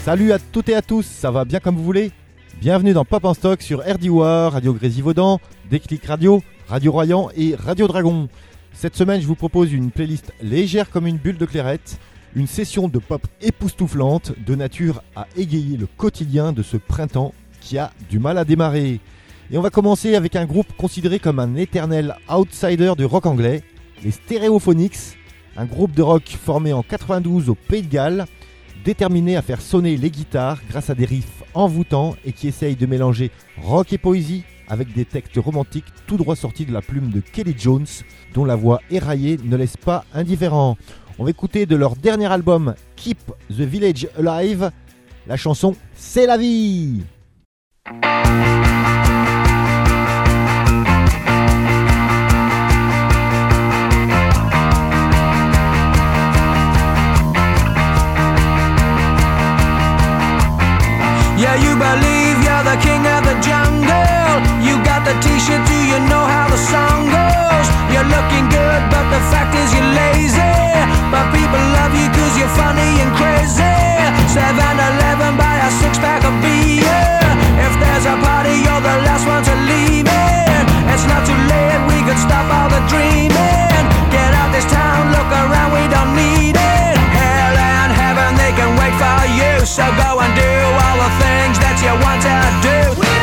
Salut à toutes et à tous, ça va bien comme vous voulez? Bienvenue dans Pop en Stock sur RDWR, Radio Grésivaudan, Déclic Radio, Radio Royan et Radio Dragon. Cette semaine, je vous propose une playlist légère comme une bulle de clairette, une session de pop époustouflante de nature à égayer le quotidien de ce printemps qui a du mal à démarrer. Et on va commencer avec un groupe considéré comme un éternel outsider du rock anglais, les Stereophonics, un groupe de rock formé en 92 au Pays de Galles, déterminé à faire sonner les guitares grâce à des riffs envoûtants et qui essaye de mélanger rock et poésie avec des textes romantiques tout droit sortis de la plume de Kelly Jones, dont la voix éraillée ne laisse pas indifférent. On va écouter de leur dernier album Keep the Village Alive, la chanson C'est la vie. Yeah, you believe you're the king of the jungle. You got the t-shirt, do you know how the song goes? You're looking good, but the fact is you're lazy. But people love you cause you're funny and crazy. 7-Eleven, buy a six-pack of beer. If there's a party, you're the last one to leave it. It's not too late, we could stop all the dreaming. Get out this town, look around, we don't need it. Hell and heaven, they can wait for you. So go and do all the things that you want to do.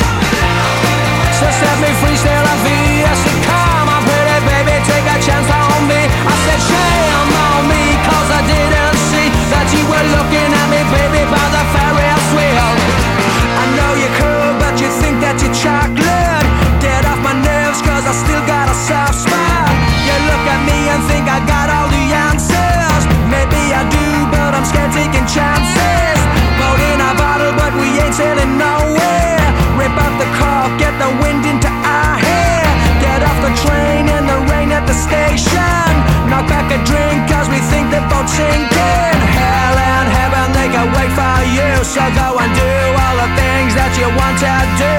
So set me free, still la vie. I said, come on, pretty baby, take a chance on me. I said, shame on me, cause I didn't see that you were looking at me, baby, by the Ferris wheel. I know you're cool, but you think that you're chocolate. Get off my nerves, cause I still got a soft spot. You look at me and think I got all the answers. Maybe I do, but I'm scared taking chances. Boat in a bottle, but we ain't sailing nowhere. Rip up the cork, get the wind into our hair. Get off the train in the rain at the station. Knock back a drink, cause we think the boat's sinking. Hell and heaven, they can wait for you. So go and do all the things that you want to do.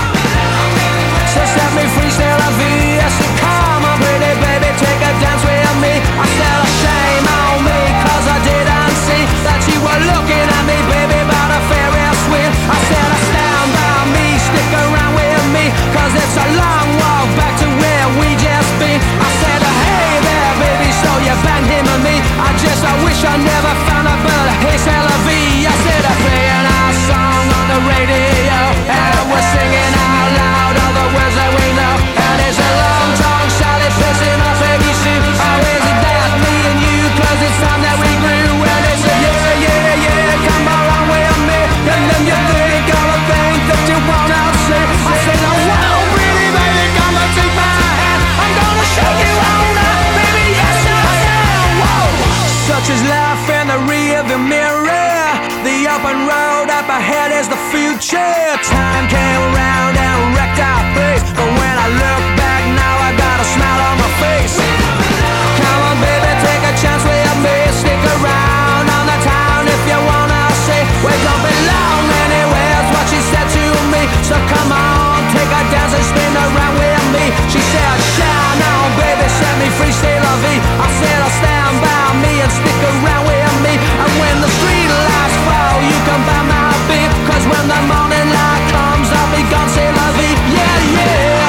So set me free, still la vie. I said, come on, pretty baby, take a dance with me. I said, shame on me, cause I didn't see that you were looking at me, baby, by the Ferris wheel. I said, stand by me, stick around with me, cause it's a long walk back to where we just been. I said, hey there, baby, so you banged him and me. I wish I never found out, but hey, c'est la vie. I said, I'm playing our song on the radio, and we're singing out loud all the words that we know. And it's a long tongue, Sally pissing off every suit. Oh, is it that, me and you, cause it's time that we grew. And it's a yeah, come along with me. And then you think all the things that you wanna say. I said, oh, wow, pretty baby, come and take my hand. I'm gonna show you all now, baby, yes I am. Whoa. Such is life in the rearview mirror. The open road up ahead is the future. Time came around and wrecked our place, but when I look back now, I got a smile on my face. Come on, baby, take a chance with me. Stick around on the town if you wanna see. We don't belong anywhere, is what she said to me. So come on, take a dance and spin around with me. She said, shine on, baby, set me free, stay la vie. I said, I'll stand by me and stick around with me. And when the street lights fall, you come by my beat. Cause when the morning light comes, I'll be gone, say la vie. Yeah,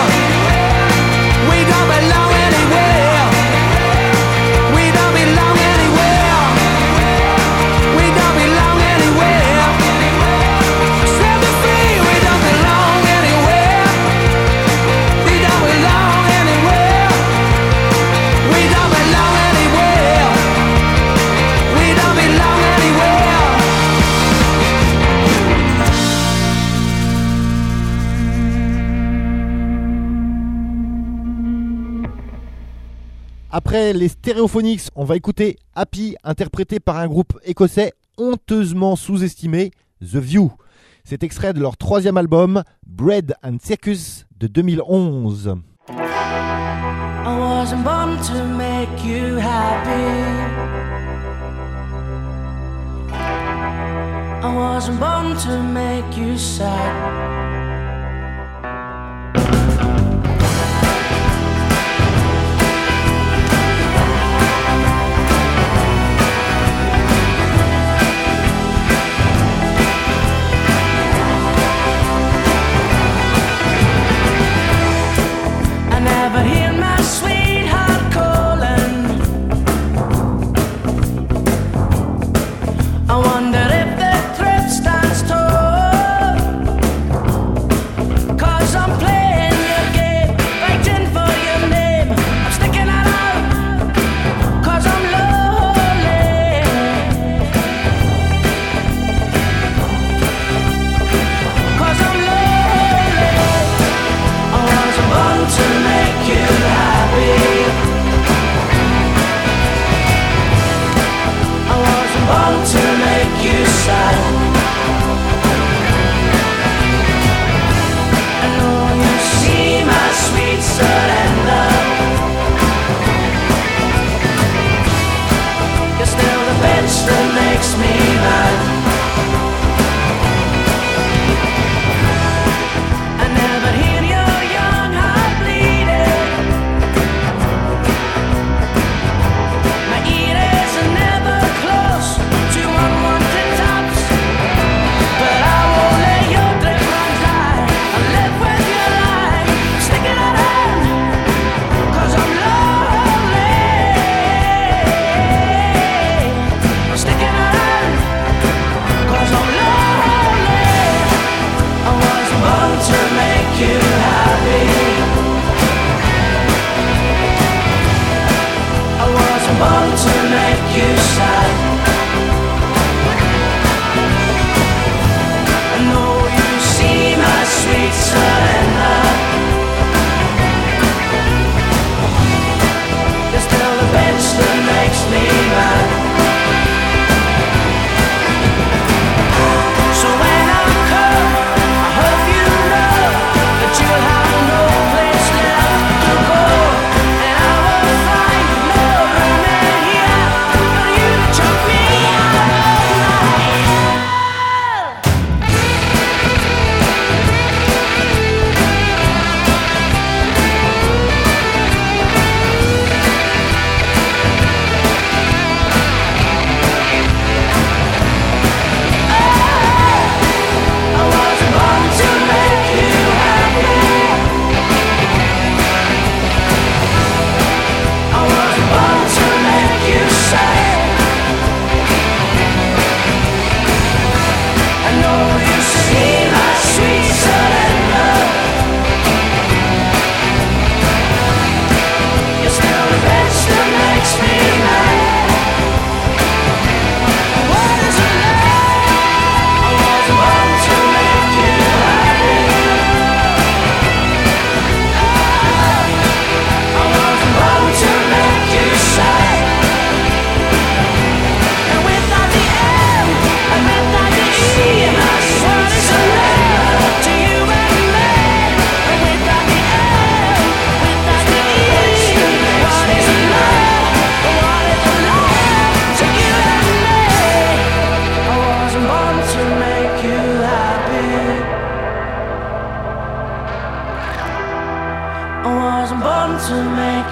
we don't belong anywhere. We don't belong anywhere. We don't belong anywhere. Set me free, we don't belong anywhere. We don't belong anywhere. We don't belong anywhere. We don't belong anywhere. Après les Stereophonics, on va écouter Happy, interprété par un groupe écossais honteusement sous-estimé, The View. C'est extrait de leur troisième album, Bread and Circus, de 2011. I wasn't born to make you happy. I wasn't born to make you sad.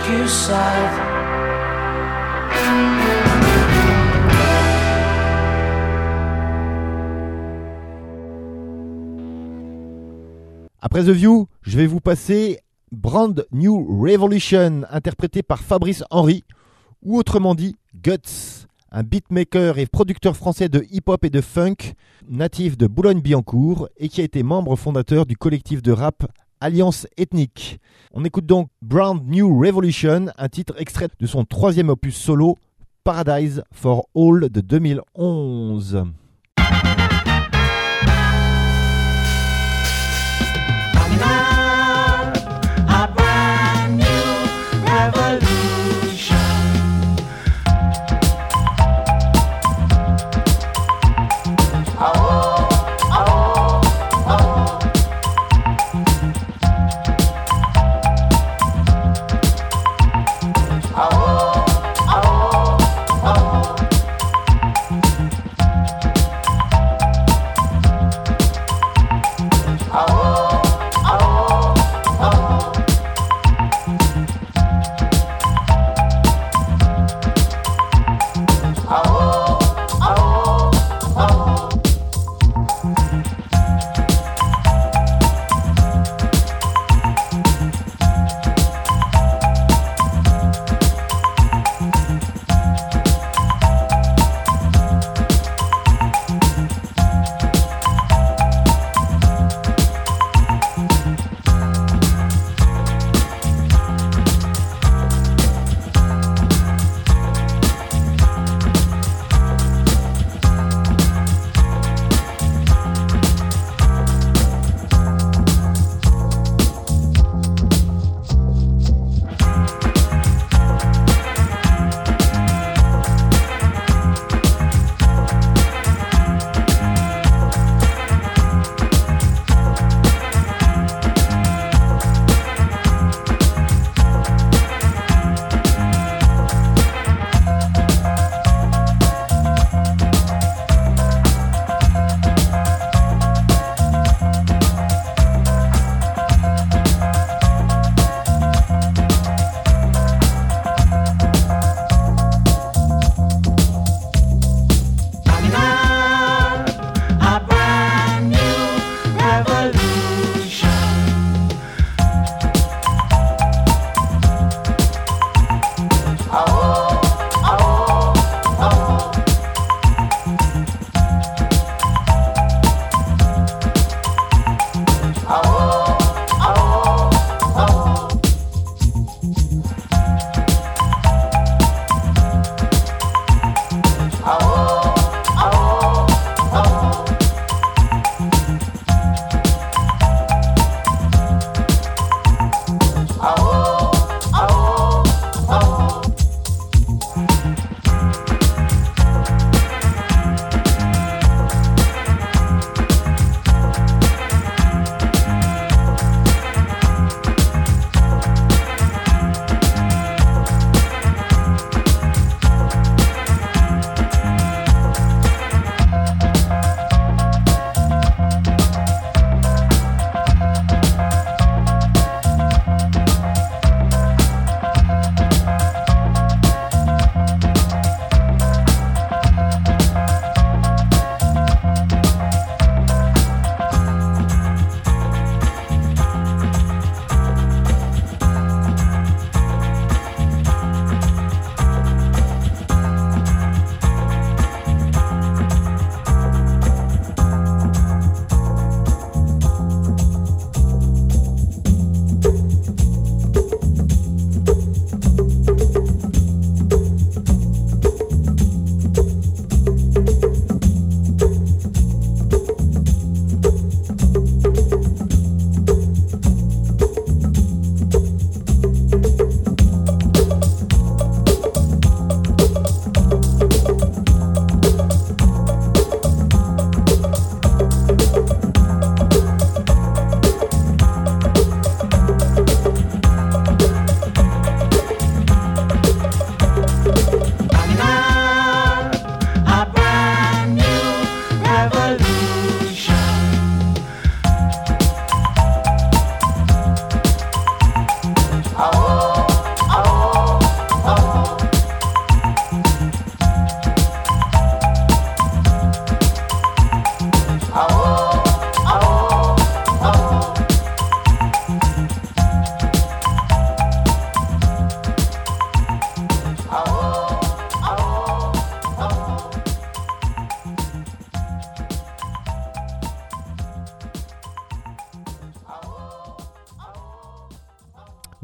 rescue side. Après The View, je vais vous passer Brand New Revolution, interprété par Fabrice Henry, ou autrement dit Guts, un beatmaker et producteur français de hip-hop et de funk, natif de Boulogne-Billancourt et qui a été membre fondateur du collectif de rap Alliance Ethnique. On écoute donc Brand New Revolution, un titre extrait de son 3e opus solo, Paradise for All de 2011.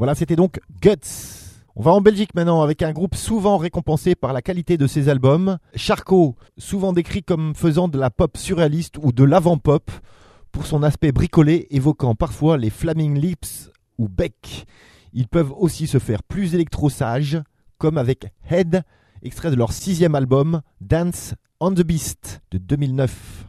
Voilà, c'était donc Guts. On va en Belgique maintenant avec un groupe souvent récompensé par la qualité de ses albums. Charcot, souvent décrit comme faisant de la pop surréaliste ou de l'avant-pop pour son aspect bricolé évoquant parfois les Flaming Lips ou Beck. Ils peuvent aussi se faire plus électro-sages comme avec Head, extrait de leur 6e album Dance on the Beast de 2009.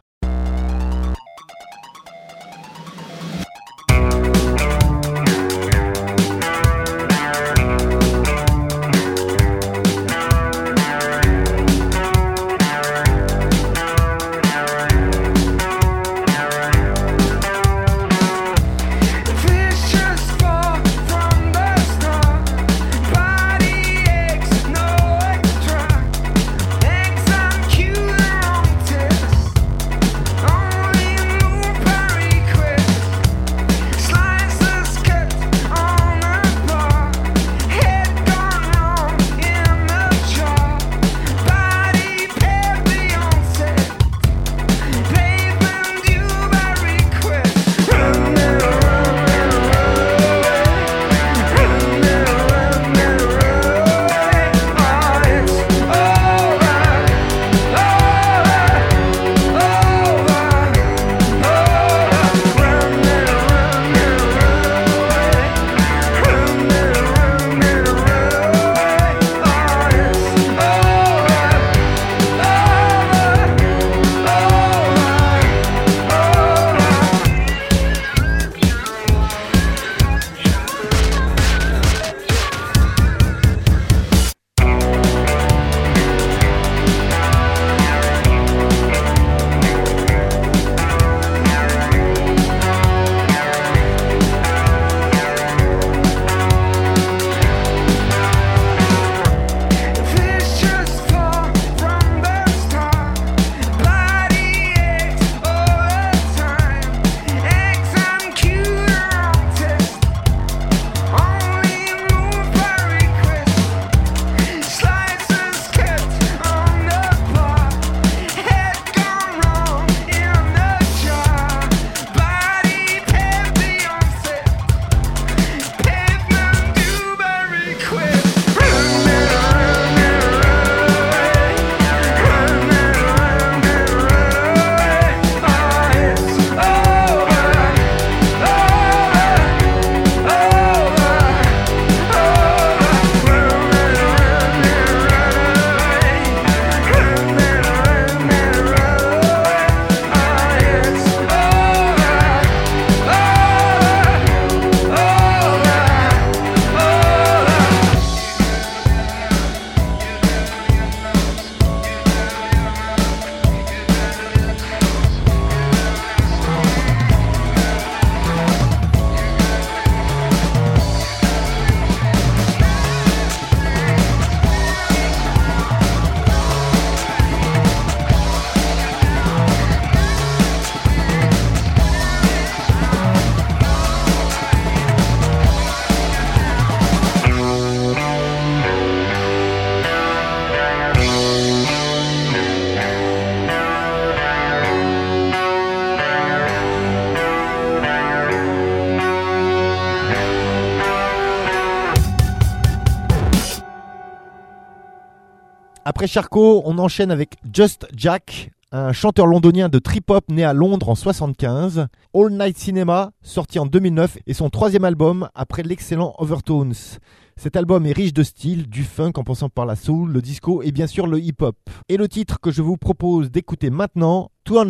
Après Charcot, on enchaîne avec Just Jack, un chanteur londonien de trip-hop né à Londres en 1975. All Night Cinema, sorti en 2009, est son 3e album après l'excellent Overtones. Cet album est riche de styles, du funk en passant par la soul, le disco et bien sûr le hip-hop. Et le titre que je vous propose d'écouter maintenant,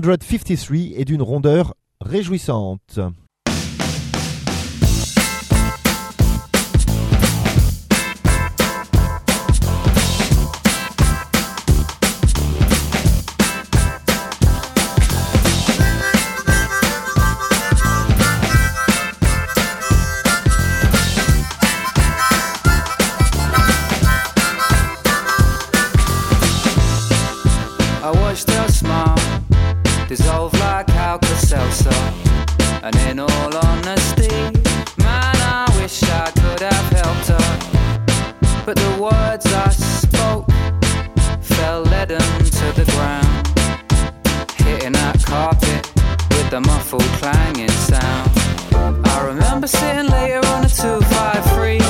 253, est d'une rondeur réjouissante. Dissolve like Alka-Seltzer. And in all honesty, man, I wish I could have helped her. But the words I spoke fell leaden to the ground, hitting that carpet with the muffled clanging sound. I remember sitting later on a 253,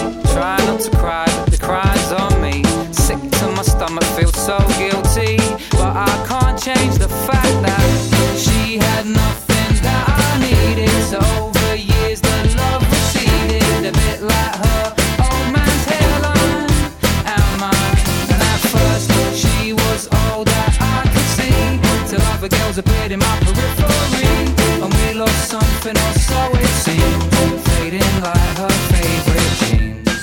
change the fact that she had nothing that I needed. So over years the love receded, a bit like her old man's hairline and mine. And at first she was all that I could see, till other girls appeared in my periphery, and we lost something, or so it seemed, fading like her favorite jeans.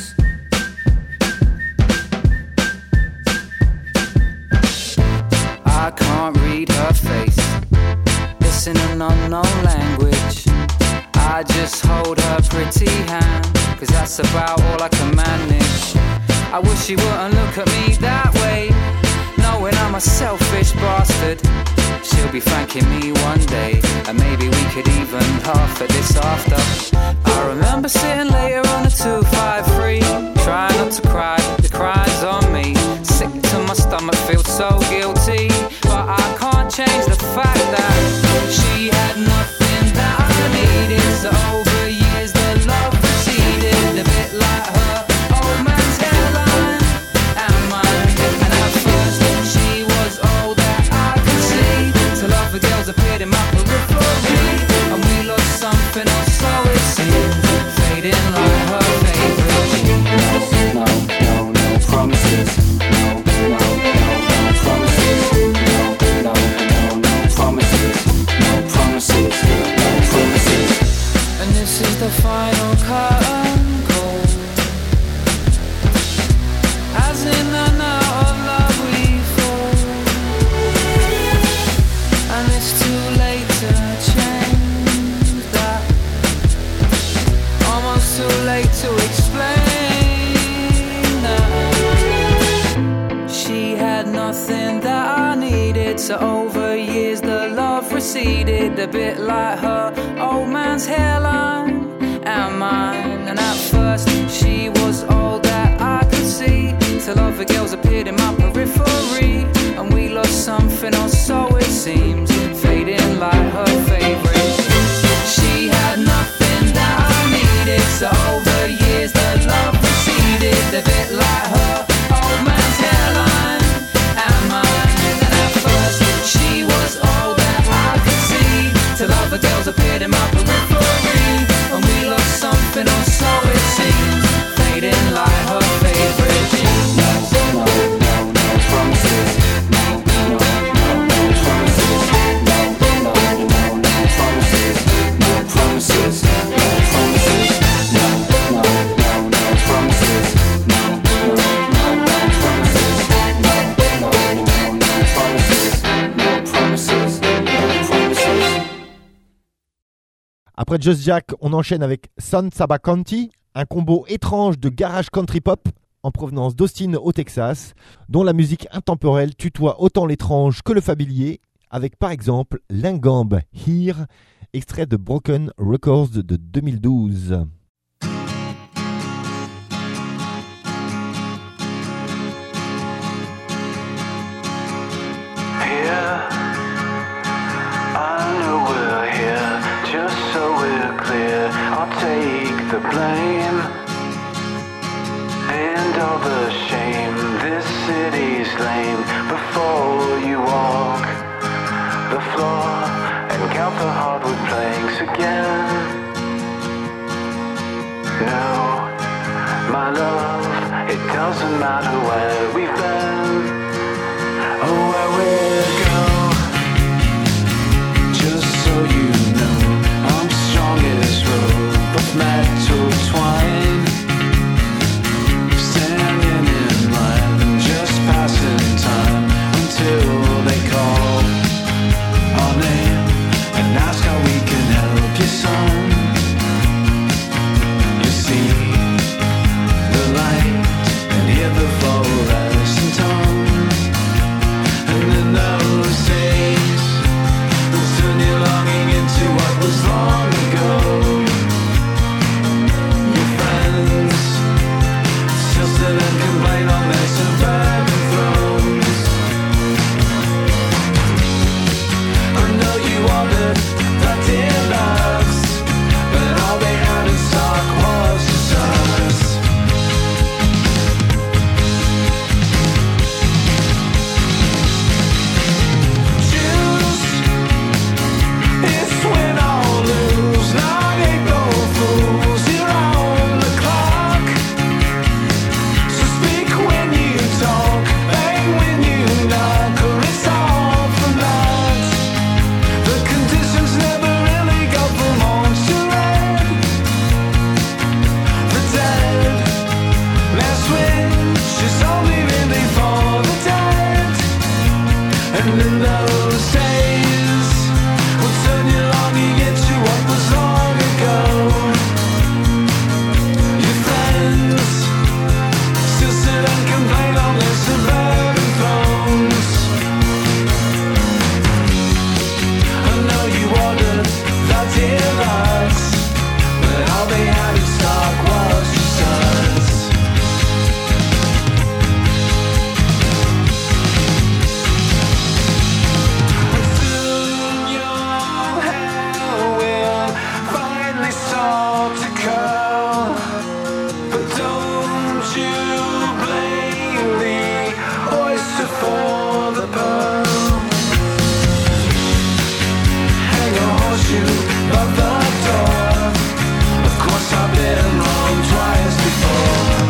I can't read her face, it's in an unknown language. I just hold her pretty hand, cause that's about all I can manage. I wish she wouldn't look at me that way, knowing I'm a selfish bastard. She'll be thanking me one day, and maybe we could even laugh at this after. I remember sitting later on a 253, trying not to cry, the crying's on me. Sick to my stomach, feel so guilty, but I can't change the fact that she had nothing that I needed. So over years the love receded, a bit like her old man's hairline and mine. And at first she was all that I could see, till other girls appeared in my periphery, and we lost something, or so it seemed, fading like her favorite jeans. No, no, no promises. No, no, no, no promises. No, no, no, no promises. No promises. No promises. And this is the final curtain call, as in and out of love we fall, and it's too late to change that, almost too late to explain that. She had nothing that I needed, so over years the love receded, a bit like her old man's hairline and mine. And at first she was all that I could see, till other girls appeared in my periphery, and we lost something, or so it seems, fading like her favorite. She had nothing that I needed, so over years the love receded, a bit like her old man's hairline and mine. And at first she was all that I could see, till other girls appeared in my periphery, and we lost something, or so it seems, fading like her favorite jeans. No, no, no promises. No, no, no, no promises. No, no, no, no promises. No promises. No promises. No, no, no, no promises. No, no, no, no promises. No, no, no, no promises. No promises. No promises. Après Just Jack, on enchaîne avec Son Sabacanti, un combo étrange de garage country pop en provenance d'Austin au Texas, dont la musique intemporelle tutoie autant l'étrange que le familier, avec par exemple Lingam Here, extrait de Broken Records de 2012. Here, I know we're here, just so we're clear. I'll take the blame and all the shame. This city's lame. Before you walk the floor and count the hardwood planks again. No, my love, it doesn't matter where we've been or where we'll go. Just so you know, I'm strong as rope of metal twine. shoe, but the door. Of course I've been wrong twice before.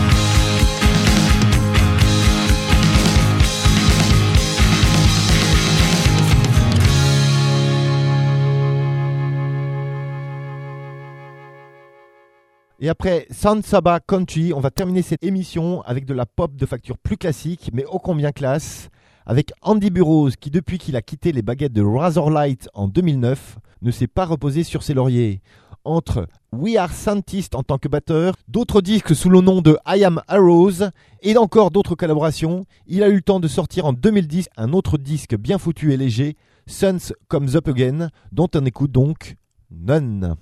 Et après San Saba Country, on va terminer cette émission avec de la pop de facture plus classique, mais ô combien classe, avec Andy Burroughs qui, depuis qu'il a quitté les baguettes de Razorlight en 2009, ne s'est pas reposé sur ses lauriers. Entre We Are Scientists en tant que batteur, d'autres disques sous le nom de I Am Arrows et encore d'autres collaborations, il a eu le temps de sortir en 2010 un autre disque bien foutu et léger, Suns Comes Up Again, dont on écoute donc None.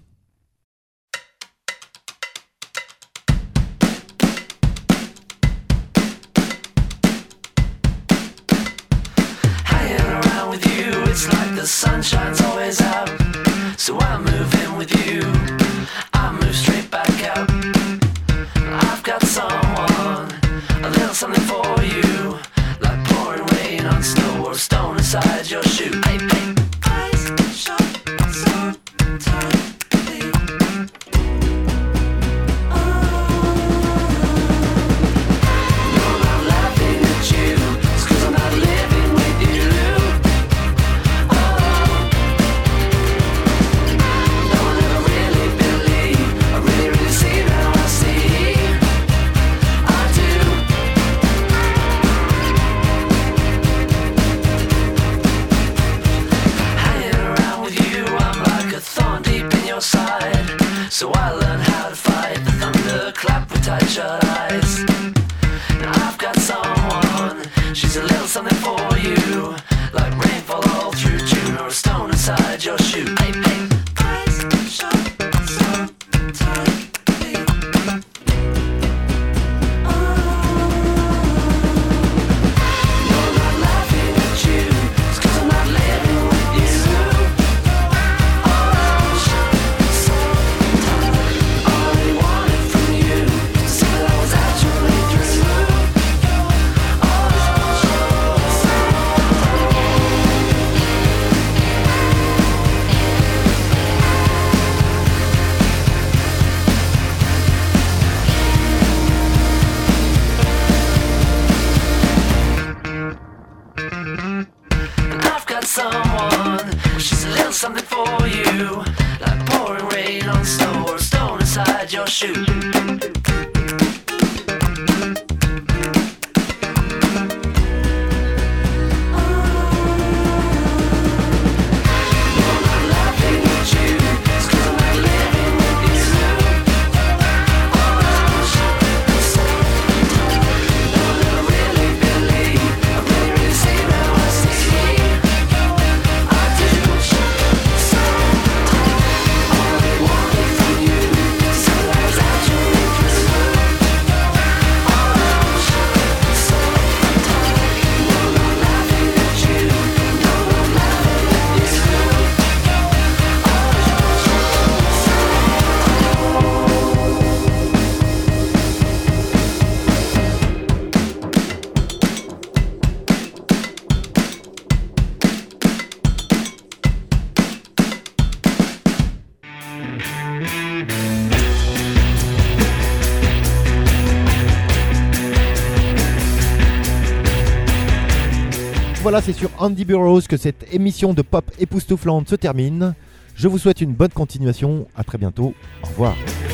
It's like the sunshine's always out, so I move in with you, I move straight back out. I've got someone, a little something for you, like pouring rain on snow or stone inside your shoe. Hey, hey, eyes shut so tightly. No, I'm not laughing at you, it's 'cause I'm not living with you. Side. So I learned how to fight the thunderclap with tight shut eyes. Now I've got someone, she's a little something for you, like rainfall all through June or a stone inside your shoe. Hey, hey, eyes shut so tightly. No, I'm not laughing at you, it's 'cause I'm not living with you. Someone, she's a little something for you, like pouring rain on snow or stone inside your shoe. Voilà, c'est sur Andy Burroughs que cette émission de pop époustouflante se termine. Je vous souhaite une bonne continuation. À très bientôt. Au revoir.